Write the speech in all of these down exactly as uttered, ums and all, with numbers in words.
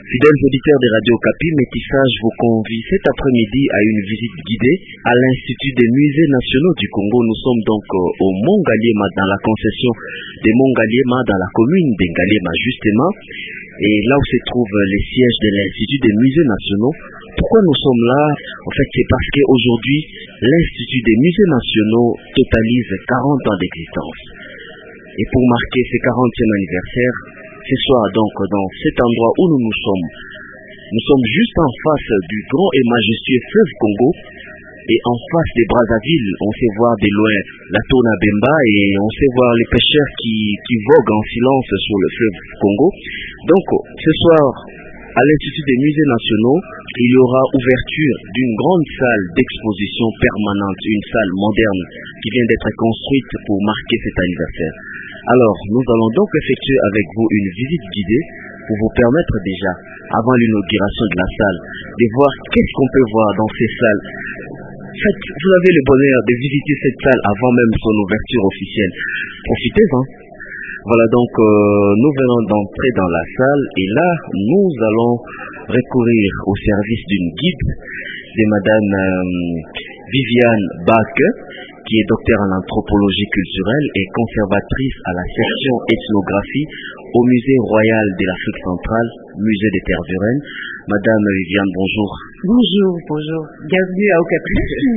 Fidèles auditeurs des radios Okapi, Métissage vous convie cet après-midi à une visite guidée à l'Institut des musées nationaux du Congo. Nous sommes donc euh, au Mont Ngaliema, dans la concession des Mont Ngaliema, dans la commune de Ngaliema justement, et là où se trouvent les sièges de l'Institut des musées nationaux. Pourquoi nous sommes là? En fait, c'est parce qu'aujourd'hui, l'Institut des musées nationaux totalise quarante ans d'existence. Et pour marquer ce quarantième anniversaire, ce soir donc dans cet endroit où nous nous sommes, nous sommes juste en face du grand et majestueux fleuve Congo, et en face des Brazzaville, on sait voir de loin la Tona Bemba et on sait voir les pêcheurs qui, qui voguent en silence sur le fleuve Congo. Donc ce soir, à l'Institut des musées nationaux, il y aura ouverture d'une grande salle d'exposition permanente, une salle moderne qui vient d'être construite pour marquer cet anniversaire. Alors, nous allons donc effectuer avec vous une visite guidée pour vous permettre déjà, avant l'inauguration de la salle, de voir qu'est-ce qu'on peut voir dans ces salles. Faites, vous avez le bonheur de visiter cette salle avant même son ouverture officielle. Profitez-en. Voilà donc, euh, nous venons d'entrer dans la salle et là, nous allons recourir au service d'une guide de Madame euh, Viviane Bach, qui est docteur en anthropologie culturelle et conservatrice à la section ethnographie au Musée royal de l'Afrique centrale, Musée des Terres Humaines. Madame Viviane, bonjour. Bonjour, bonjour. Bienvenue à Okapi.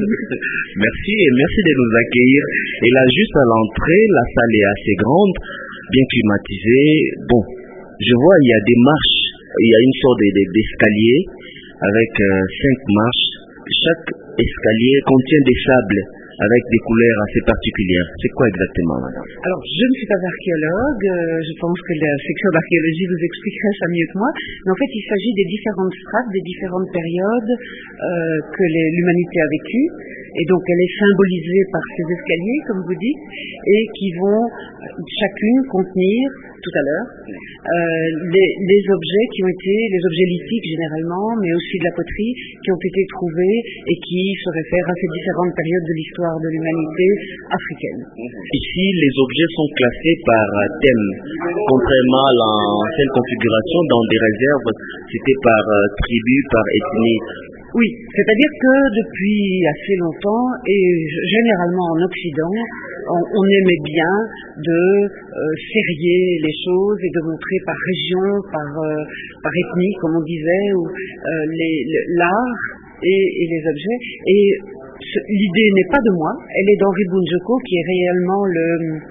Merci et merci de nous accueillir. Et là, juste à l'entrée, la salle est assez grande, bien climatisée. Bon, je vois, il y a des marches, il y a une sorte d'escalier avec euh, cinq marches. Chaque escalier contient des sables avec des couleurs assez particulières. C'est quoi exactement, madame? Alors, je ne suis pas archéologue, euh, je pense que la section d'archéologie vous expliquerait ça mieux que moi, mais en fait, il s'agit des différentes strates, des différentes périodes euh, que l'humanité a vécues, et donc elle est symbolisée par ces escaliers, comme vous dites, et qui vont chacune contenir, tout à l'heure, euh, les, les objets qui ont été, les objets lithiques généralement, mais aussi de la poterie, qui ont été trouvés et qui se réfèrent à ces différentes périodes de l'histoire de l'humanité africaine. Ici, les objets sont classés par thème, contrairement à l'ancienne configuration dans des réserves, c'était par euh, tribu, par ethnie. Oui, c'est-à-dire que depuis assez longtemps, et généralement en Occident, on, on aimait bien de euh, sérier les choses et de montrer par région, par, euh, par ethnie, comme on disait, ou euh, l'art et, et les objets. Et l'idée n'est pas de moi, elle est d'Henri Bunjoko, qui est réellement le,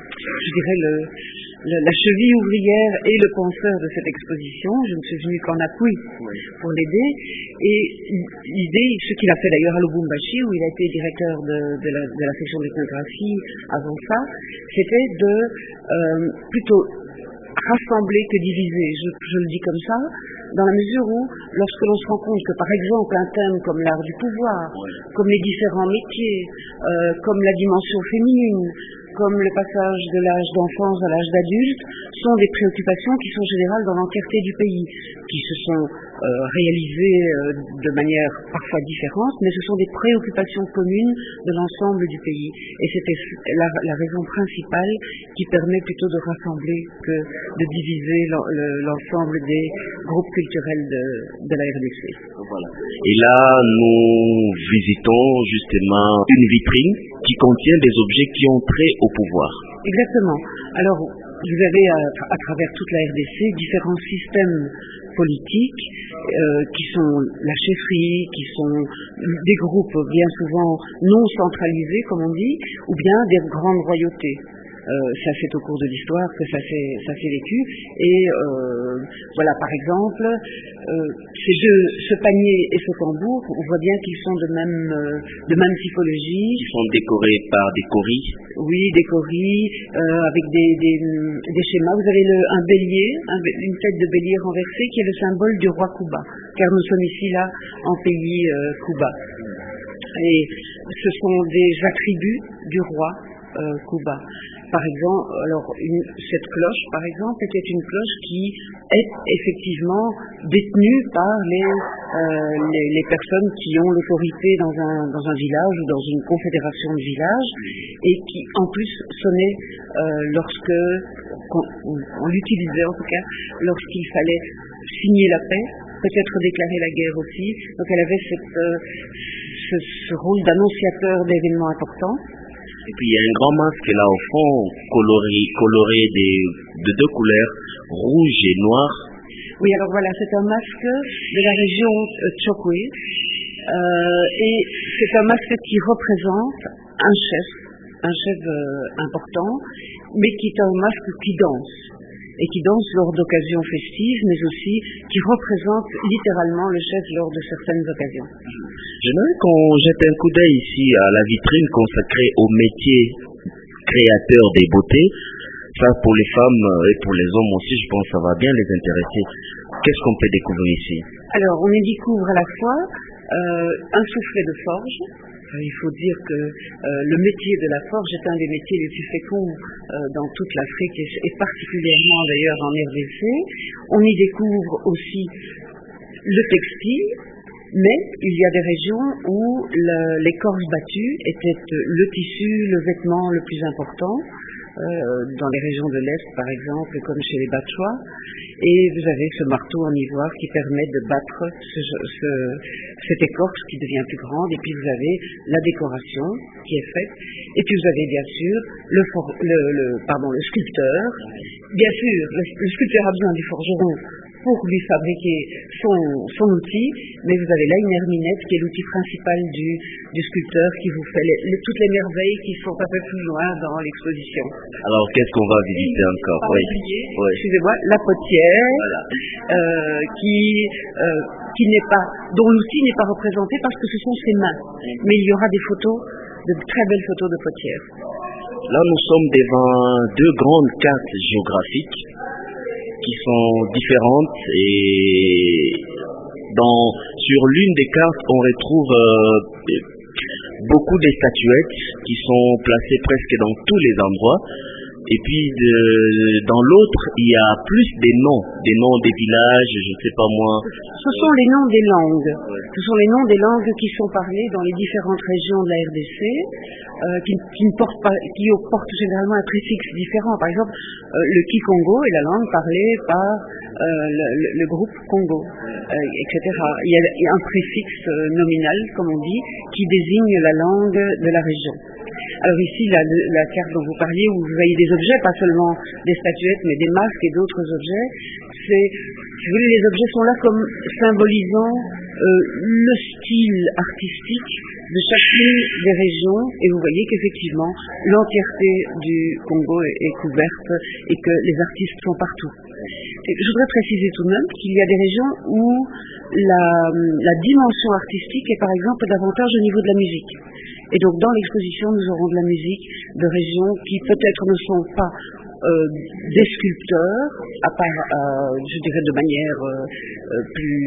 je dirais le, le, la cheville ouvrière et le penseur de cette exposition. Je ne suis venue qu'en appui pour l'aider. Et l'idée, ce qu'il a fait d'ailleurs à Lubumbashi, où il a été directeur de, de, la, de la section d'ethnographie avant ça, c'était de euh, plutôt rassembler que diviser, je, je le dis comme ça, dans la mesure où, lorsque l'on se rend compte que, par exemple, un thème comme l'art du pouvoir, comme les différents métiers, euh, comme la dimension féminine, comme le passage de l'âge d'enfance à l'âge d'adulte, sont des préoccupations qui sont générales dans l'entièreté du pays, qui se sont euh, réalisées euh, de manière parfois différente, mais ce sont des préoccupations communes de l'ensemble du pays. Et c'était la, la raison principale qui permet plutôt de rassembler que de diviser l'ensemble des groupes culturels de, de la R D C. Voilà. Et là, nous visitons justement une vitrine qui contient des objets qui ont trait au pouvoir. Exactement. Alors, vous avez à, à travers toute la R D C différents systèmes politiques euh, qui sont la chefferie, qui sont des groupes bien souvent non centralisés, comme on dit, ou bien des grandes royautés. Euh, ça c'est au cours de l'histoire que ça s'est ça s'est vécu et euh, voilà par exemple euh, ces deux, ce panier et ce tambour, on voit bien qu'ils sont de même euh, de même typologie. Ils sont décorés par des coris. Oui, des coris euh, avec des, des des schémas. Vous avez le, un bélier, un, une tête de bélier renversée qui est le symbole du roi Kuba, car nous sommes ici là en pays euh, Kuba. Et ce sont des attributs du roi euh, Kuba. Par exemple, alors une, cette cloche, par exemple, était une cloche qui est effectivement détenue par les, euh, les, les personnes qui ont l'autorité dans un, dans un village ou dans une confédération de villages et qui, en plus, sonnait euh, lorsque, on, on l'utilisait en tout cas, lorsqu'il fallait signer la paix peut-être déclarer la guerre aussi. Donc elle avait cette, euh, ce, ce rôle d'annonciateur d'événements importants. Et puis il y a un grand masque là au fond, coloré, coloré des, de deux couleurs, rouge et noir. Oui, alors voilà, c'est un masque de la région euh, Chokwe. Euh, et c'est un masque qui représente un chef, un chef euh, important, mais qui est un masque qui danse. Et qui danse lors d'occasions festives, mais aussi qui représente littéralement le chef lors de certaines occasions. J'aimerais qu'on jette un coup d'œil ici à la vitrine consacrée au métier créateur des beautés. Ça, pour les femmes et pour les hommes aussi, je pense que ça va bien les intéresser. Qu'est-ce qu'on peut découvrir ici? Alors, on y découvre à la fois euh, un soufflet de forge. Il faut dire que euh, le métier de la forge est un des métiers les plus féconds euh, dans toute l'Afrique et, et particulièrement d'ailleurs en R D C. On y découvre aussi le textile, mais il y a des régions où le, l'écorce battue était le tissu, le vêtement le plus important. Euh, dans les régions de l'Est, par exemple, comme chez les Batchois. Et vous avez ce marteau en ivoire qui permet de battre ce, ce, cette écorce qui devient plus grande. Et puis vous avez la décoration qui est faite. Et puis vous avez bien sûr le, for, le, le, pardon, le sculpteur. Bien sûr, le, le sculpteur a besoin du forgeron pour lui fabriquer son, son outil, mais vous avez là une herminette qui est l'outil principal du, du sculpteur qui vous fait les, les, toutes les merveilles qui sont un peu plus loin dans l'exposition. Alors qu'est-ce qu'on va visiter encore? Oui. Oui. Excusez-moi, la potière, voilà. euh, qui, euh, qui n'est pas, dont l'outil n'est pas représenté parce que ce sont ses mains, mais il y aura des photos, de très belles photos de potière. Là nous sommes devant deux grandes cartes géographiques qui sont différentes et dans, sur l'une des cartes on retrouve euh, beaucoup de statuettes qui sont placées presque dans tous les endroits et puis de, dans l'autre il y a plus des noms, des noms des villages, je ne sais pas moi. Ce sont les noms des langues, ce sont les noms des langues qui sont parlées dans les différentes régions de la R D C. Euh, qui, qui, ne portent pas, qui portent généralement un préfixe différent. Par exemple, euh, le Kikongo est la langue parlée par euh, le, le, le groupe Congo, euh, et cetera. Il y, a, il y a un préfixe euh, nominal, comme on dit, qui désigne la langue de la région. Alors ici, la, la carte dont vous parliez, où vous voyez des objets, pas seulement des statuettes, mais des masques et d'autres objets, c'est, si vous voulez, les objets sont là comme symbolisant euh, le style artistique de chacune des régions, et vous voyez qu'effectivement, l'entièreté du Congo est, est couverte et que les artistes sont partout. Et je voudrais préciser tout de même qu'il y a des régions où la, la dimension artistique est par exemple davantage au niveau de la musique. Et donc dans l'exposition, nous aurons de la musique de régions qui peut-être ne sont pas euh, des sculpteurs, à part, euh, je dirais de manière euh, plus...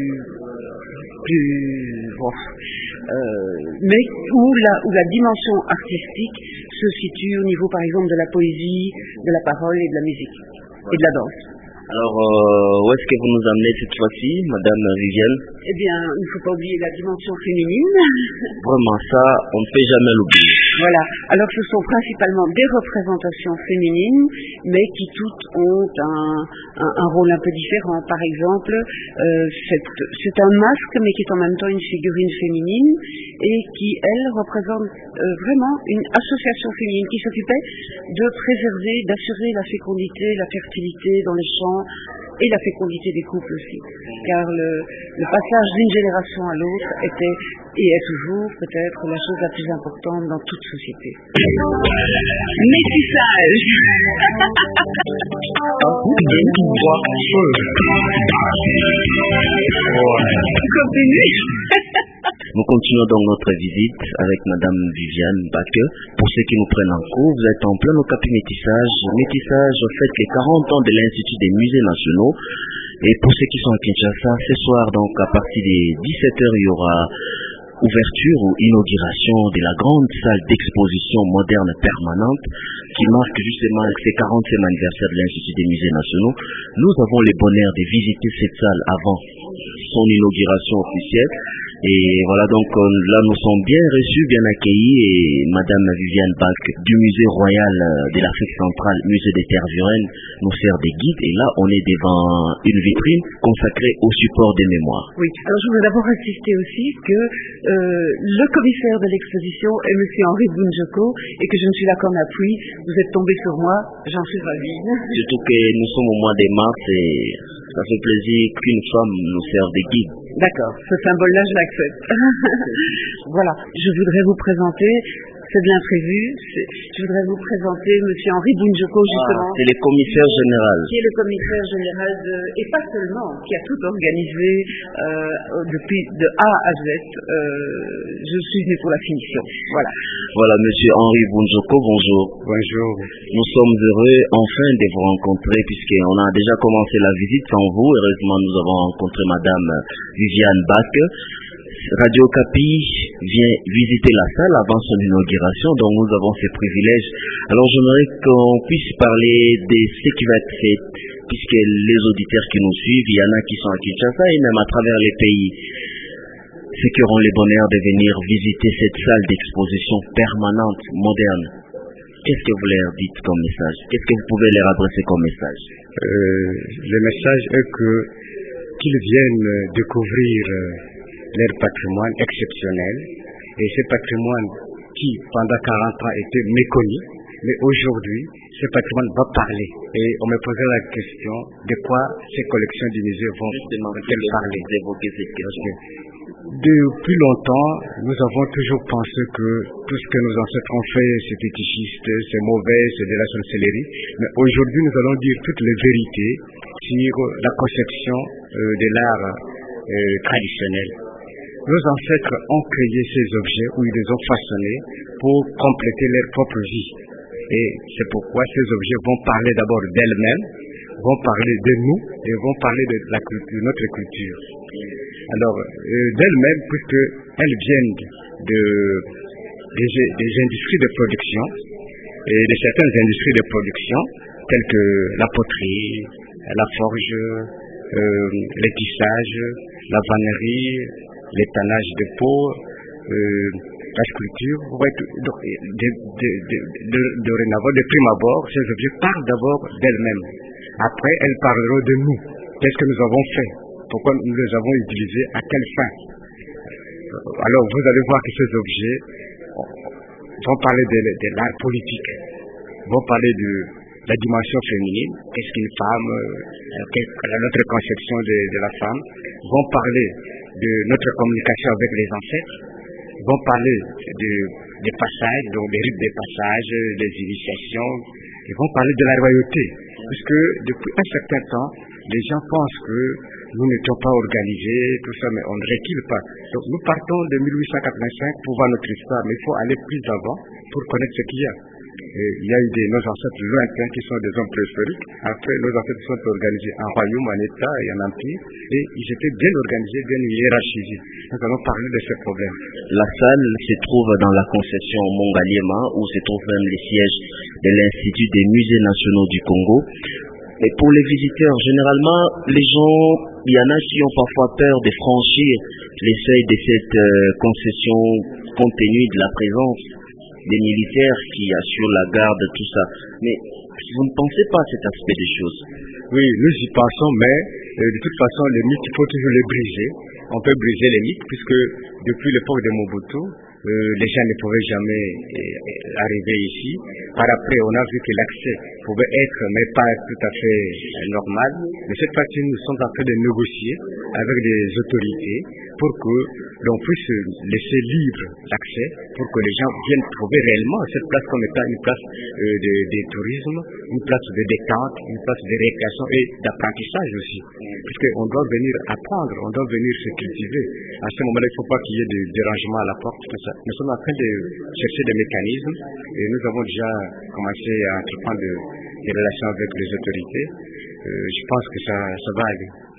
plus bon, euh, mais où la, où la dimension artistique se situe au niveau par exemple de la poésie, de la parole et de la musique et de la danse. Alors, euh, où est-ce que vous nous amenez cette fois-ci, Madame Viviane? Eh bien, il ne faut pas oublier la dimension féminine. Vraiment, ça, on ne fait jamais l'oublier. Voilà. Alors, ce sont principalement des représentations féminines, mais qui toutes ont un, un, un rôle un peu différent. Par exemple, euh, c'est, c'est un masque, mais qui est en même temps une figurine féminine, et qui, elle, représente euh, vraiment une association féminine qui s'occupait de préserver, d'assurer la fécondité, la fertilité dans les champs, et la fécondité des couples aussi. Car le, le passage d'une génération à l'autre était, et est toujours peut-être, la chose la plus importante dans toute société. Métissage. Continue. Nous continuons donc notre visite avec Madame Viviane Baque. Pour ceux qui nous prennent en cours, vous êtes en plein Okapi Métissage. Métissage fête les quarante ans de l'Institut des musées nationaux. Et pour ceux qui sont à Kinshasa, ce soir, donc à partir des dix-sept heures, il y aura ouverture ou inauguration de la grande salle d'exposition moderne permanente qui marque justement ses quarantième anniversaire de l'Institut des musées nationaux. Nous avons le bonheur de visiter cette salle avant son inauguration officielle. Et voilà, donc là nous sommes bien reçus, bien accueillis, et Madame Viviane Bach du Musée Royal de l'Afrique centrale, Musée des Terres Humaines, nous sert des guides, et là on est devant une vitrine consacrée au support des mémoires. Oui, alors je voudrais d'abord insister aussi que euh, le commissaire de l'exposition est M. Henri Bunjoko, et que je ne suis là qu'en appui. Vous êtes tombé sur moi, j'en suis ravie. Surtout que nous sommes au mois de mars, et ça fait plaisir qu'une femme nous serve des guides. D'accord, ce symbole-là, je l'accepte. Voilà, je voudrais vous présenter, c'est bien prévu, je voudrais vous présenter M. Henri Bunjoko, justement. Ah, c'est le commissaire général. Qui est le commissaire général de, et pas seulement, qui a tout organisé euh, depuis de A à Z. Euh, je suis venu pour la finition. Voilà. Voilà, M. Henri Bunjoko, bonjour. Bonjour. Nous sommes heureux enfin de vous rencontrer, puisqu'on a déjà commencé la visite sans vous. Heureusement, nous avons rencontré Madame Viviane Bach. Radio Okapi vient visiter la salle avant son inauguration, donc nous avons ces privilèges. Alors j'aimerais qu'on puisse parler de ce qui va être fait, puisque les auditeurs qui nous suivent, il y en a qui sont à Kinshasa et même à travers les pays, ceux qui auront le bonheur de venir visiter cette salle d'exposition permanente, moderne. Qu'est-ce que vous leur dites comme message? Qu'est-ce que vous pouvez leur adresser comme message? euh, Le message est que qu'ils viennent découvrir leur patrimoine exceptionnel, et ce patrimoine qui pendant quarante ans était méconnu, mais aujourd'hui ce patrimoine va parler. Et on me posait la question de quoi ces collections du musée vont-elles parler. Évoquer cette question. Depuis longtemps, nous avons toujours pensé que tout ce que nos ancêtres ont fait, c'est fétichiste, c'est mauvais, c'est de la sorcellerie. Mais aujourd'hui, nous allons dire toutes les vérités sur la conception euh, de l'art euh, traditionnel. Nos ancêtres ont créé ces objets, ou ils les ont façonnés pour compléter leur propre vie. Et c'est pourquoi ces objets vont parler d'abord d'elles-mêmes, vont parler de nous et vont parler de, la culture, de notre culture. Alors, euh, d'elles-mêmes, puisqu'elles viennent de, des, des industries de production, et de certaines industries de production, telles que la poterie, la forge, euh, les tissages, la vannerie, l'étannage de peau, euh, la sculpture. Donc, de, de, de, de, dorénavant, de prime abord, ces objets parlent d'abord d'elles-mêmes. Après, elles parleront de nous. Qu'est-ce que nous avons fait? Pourquoi nous les avons utilisés? À quelle fin? Alors, vous allez voir que ces objets vont parler de, de l'art politique, vont parler de la dimension féminine, qu'est-ce qu'une femme, quelle est notre conception de, de la femme, vont parler de notre communication avec les ancêtres, vont parler de, des passages, donc des rites des passages, des initiations, ils vont parler de la royauté, puisque depuis un certain temps, les gens pensent que nous n'étions pas organisés, tout ça, mais on ne recule pas. Donc nous partons de mille huit cent quatre-vingt-cinq pour voir notre histoire, mais il faut aller plus avant pour connaître ce qu'il y a. Et il y a eu des, nos ancêtres lointains qui sont des hommes préhistoriques. Après, nos ancêtres sont organisés en royaume, en état et en empire, et ils étaient bien organisés, bien hiérarchisés. Nous allons parler de ce problème. La salle se trouve dans la concession Mongaliema, où se trouve même le siège de l'Institut des musées nationaux du Congo. Et pour les visiteurs, généralement, les gens, il y en a qui ont parfois peur de franchir les seuils de cette euh, concession compte tenu de la présence des militaires qui assurent la garde, tout ça. Mais vous ne pensez pas à cet aspect des choses? Oui, nous y pensons, mais euh, de toute façon, les mythes, il faut toujours les briser. On peut briser les mythes, puisque depuis l'époque de Mobutu, euh, les gens ne pouvaient jamais euh, arriver ici. Par après, on a vu que l'accès pouvait être, mais pas tout à fait euh, normal. Mais cette fois-ci, nous sommes en train de négocier avec des autorités pour que l'on puisse laisser libre l'accès, pour que les gens viennent trouver réellement cette place comme étant une place euh, de, de tourisme, une place de détente, une place de récréation et d'apprentissage aussi. Puisqu'on doit venir apprendre, on doit venir se cultiver. À ce moment-là, il ne faut pas qu'il y ait de dérangement à la porte, tout ça. Nous sommes en train de chercher des mécanismes et nous avons déjà commencé à entreprendre de, des relations avec les autorités. Euh, je pense que ça, ça va aller.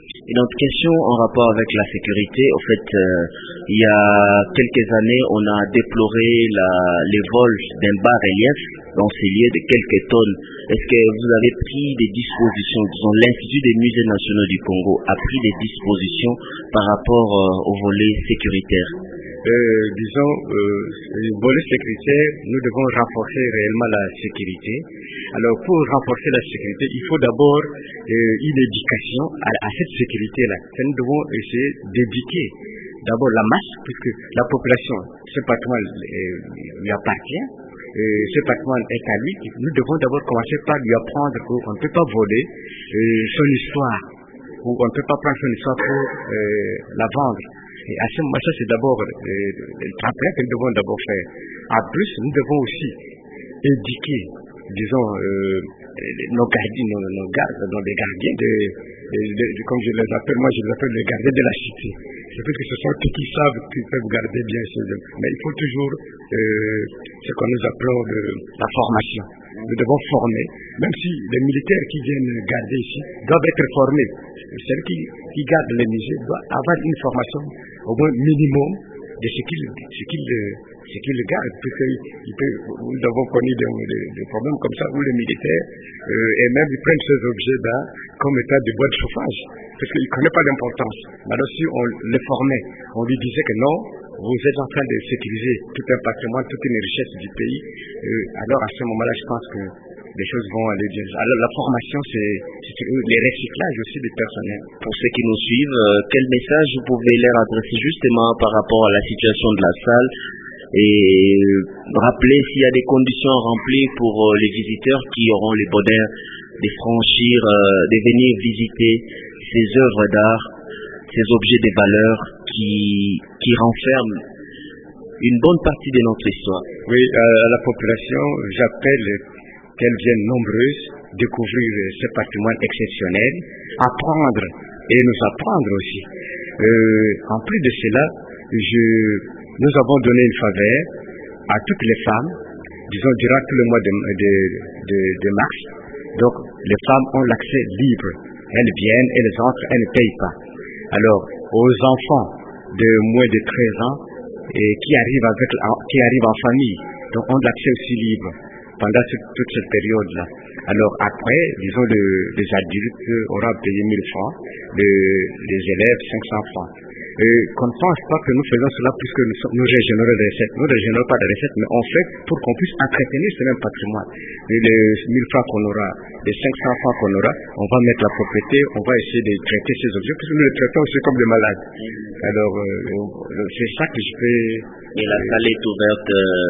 Une autre question en rapport avec la sécurité. En fait, euh, il y a quelques années, on a déploré la, les vols d'un bas-relief dans ces lieux de quelques tonnes. Est-ce que vous avez pris des dispositions, disons, l'Institut des musées nationaux du Congo a pris des dispositions par rapport euh, au volet sécuritaire? Euh, disons, euh, volet sécuritaire, nous devons renforcer réellement la sécurité. Alors, pour renforcer la sécurité, il faut d'abord euh, une éducation à, à cette sécurité-là. Nous devons essayer d'éduquer d'abord la masse, puisque la population, ce patrimoine euh, lui appartient, euh, ce patrimoine est à lui. Nous devons d'abord commencer par lui apprendre qu'on ne peut pas voler euh, son histoire, ou on ne peut pas prendre son histoire pour euh, la vendre. Et à ce moment, ça c'est d'abord euh, le travail que nous devons d'abord faire. En plus, nous devons aussi éduquer, disons, euh, nos gardiens, nos, nos gardes, nos, les gardiens de, de, de, de, comme je les appelle, moi je les appelle les gardiens de la cité. C'est parce que ce sont ceux qui savent qu'ils peuvent garder bien chez eux. Mais il faut toujours euh, ce que nous appelons de la formation. Nous devons former, même si les militaires qui viennent garder ici doivent être formés. Ceux qui, qui gardent les musées doivent avoir une formation au moins minimum de ce qu'ils ce qu'ils ce qu'ils gardent, puisque nous avons connu des, des, des problèmes comme ça où les militaires euh, et même ils prennent ces objets-là comme état de bois de chauffage, parce qu'ils ne connaissent pas d'importance. Alors si on les formait, on lui disait que non, vous êtes en train de sécuriser tout un patrimoine, toute une richesse du pays, euh, alors à ce moment-là, je pense que les choses vont aller bien. Alors la formation, c'est, c'est les recyclages aussi des personnels. Pour ceux qui nous suivent, euh, quel message vous pouvez leur adresser justement par rapport à la situation de la salle et rappeler s'il y a des conditions remplies pour euh, les visiteurs qui auront les bonheurs de franchir, euh, de venir visiter ces œuvres d'art, ces objets de valeur qui, qui renferment une bonne partie de notre histoire. Oui, euh, à la population, j'appelle qu'elles viennent nombreuses découvrir ce patrimoine exceptionnel, apprendre et nous apprendre aussi. Euh, en plus de cela, je, nous avons donné une faveur à toutes les femmes, disons durant tout le mois de, de, de, de mars. Donc les femmes ont l'accès libre. Elles viennent, elles entrent, elles ne payent pas. Alors aux enfants de moins de treize ans et qui arrivent, avec, qui arrivent en famille, donc ont l'accès aussi libre pendant toute, toute cette période-là. Alors après, disons, le, les adultes auront payé mille francs, le, les élèves cinq cents francs. Et qu'on ne pense pas que nous faisons cela puisque nous, nous régénérons les recettes. Nous ne régénérons pas les recettes, mais on fait pour qu'on puisse entretenir ce même patrimoine. Et les mille francs qu'on aura, les cinq cents francs qu'on aura, on va mettre la propriété, on va essayer de traiter ces objets, puisque nous les traitons aussi comme des malades. Alors, euh, c'est ça que je peux... Et la salle est ouverte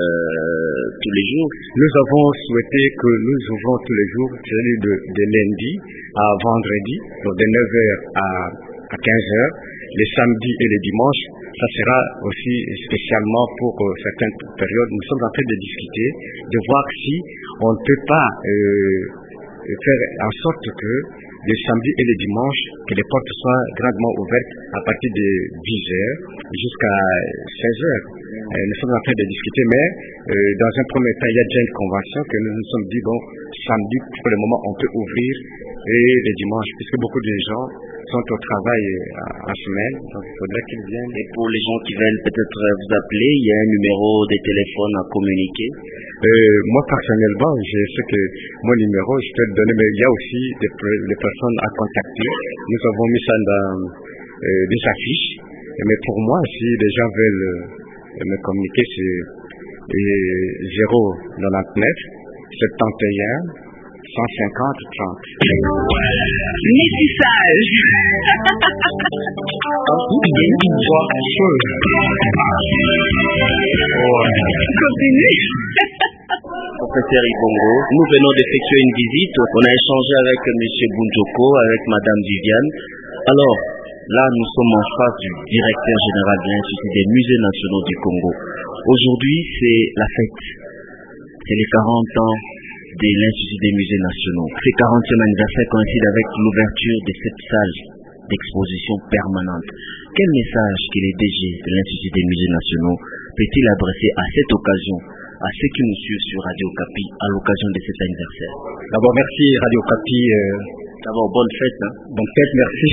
euh, tous les jours. Nous avons souhaité que nous ouvrons tous les jours, c'est-à-dire de, de lundi à vendredi, donc de neuf heures à, à quinze heures, les samedis et les dimanches. Ça sera aussi spécialement pour euh, certaines périodes. Nous sommes en train de discuter, de voir si on ne peut pas euh, faire en sorte que les samedis et les dimanches, que les portes soient grandement ouvertes à partir de dix heures jusqu'à seize heures. Euh, nous sommes en train de discuter, mais euh, dans un premier temps, il y a déjà une convention que nous nous sommes dit, bon, samedi, pour le moment, on peut ouvrir, et les dimanches, puisque beaucoup de gens sont au travail euh, en semaine, donc il faudrait qu'ils viennent. Et pour les gens qui veulent peut-être vous appeler, il y a un numéro de téléphone à communiquer. Euh, moi, personnellement, je sais que mon numéro, je peux le donner, mais il y a aussi des, des personnes à contacter. Nous avons mis ça dans euh, des affiches, mais pour moi, si les gens veulent euh, me communiquer, c'est zéro quatre-vingt-neuf, soixante et un, cent cinquante, trente. Métissage. Continue. Professeur Ibongo, nous venons d'effectuer une visite. On a échangé avec M. Bunjoko, avec Mme Viviane. Alors, là, nous sommes en face du directeur général de l'Institut des musées nationaux du Congo. Aujourd'hui, c'est la fête. C'est les quarante ans de l'Institut des musées nationaux. Ces quarantième anniversaire coïncide avec l'ouverture de cette salle d'exposition permanente. Quel message que les D G de l'Institut des musées nationaux peut-il adresser à cette occasion à ceux qui nous suivent sur Radio Okapi à l'occasion de cet anniversaire? D'abord, merci Radio Okapi euh, D'abord, bonne fête. Hein. Bonne fête, merci.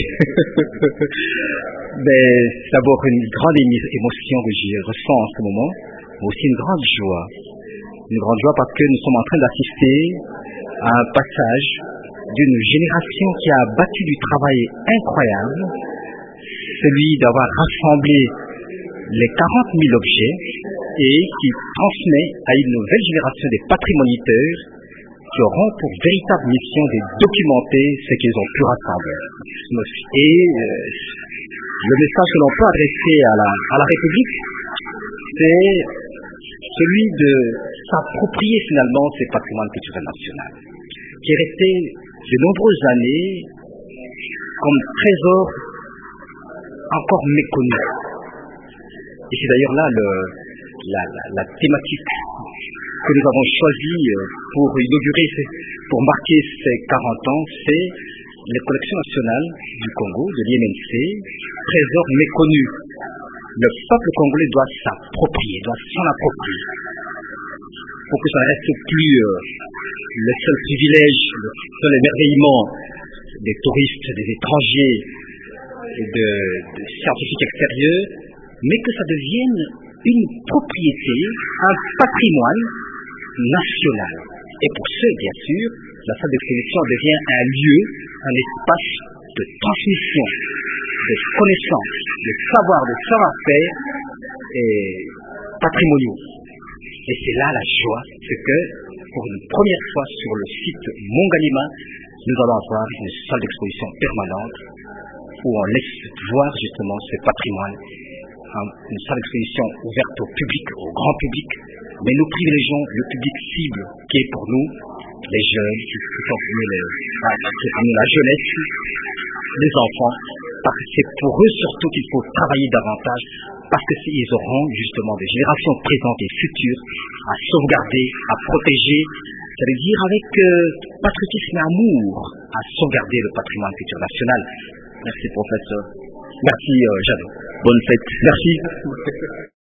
Mais c'est d'abord une grande émotion que je ressens en ce moment, mais aussi une grande joie. Une grande joie parce que nous sommes en train d'assister à un passage d'une génération qui a battu du travail incroyable, celui d'avoir rassemblé les quarante mille objets et qui transmet à une nouvelle génération des patrimoniteurs qui auront pour véritable mission de documenter ce qu'ils ont pu rassembler. Et euh, le message que l'on peut adresser à la, à la République, c'est celui de s'approprier finalement ces patrimoines culturels nationaux, qui est resté de nombreuses années comme trésor encore méconnu. Et c'est d'ailleurs là le, la, la, la thématique que nous avons choisie pour inaugurer, pour marquer ces quarante ans, c'est les collections nationales du Congo, de l'I N M C, trésor méconnu. Le peuple congolais doit s'approprier, doit s'en approprier, pour que ça ne reste plus euh, le seul privilège, le seul émerveillement des touristes, des étrangers et de, de scientifiques extérieurs, mais que ça devienne une propriété, un patrimoine national. Et pour ce, bien sûr, la salle d'exposition devient un lieu, un espace de transmission, de connaissances, de savoir, de savoir-faire et patrimoniaux. Et c'est là la joie, c'est que pour une première fois sur le site Mongalema, nous allons avoir une salle d'exposition permanente où on laisse voir justement ce patrimoine, une salle d'exposition ouverte au public, au grand public, mais nous privilégions le public cible qui est pour nous les jeunes, qui sont parmi les, la jeunesse, les enfants, parce que c'est pour eux surtout qu'il faut travailler davantage, parce que ils auront justement des générations présentes et futures à sauvegarder, à protéger, ça veut dire avec euh, patriotisme et amour, à sauvegarder le patrimoine culturel national. Merci professeur. Merci euh, Jadot. Bonne fête. Merci.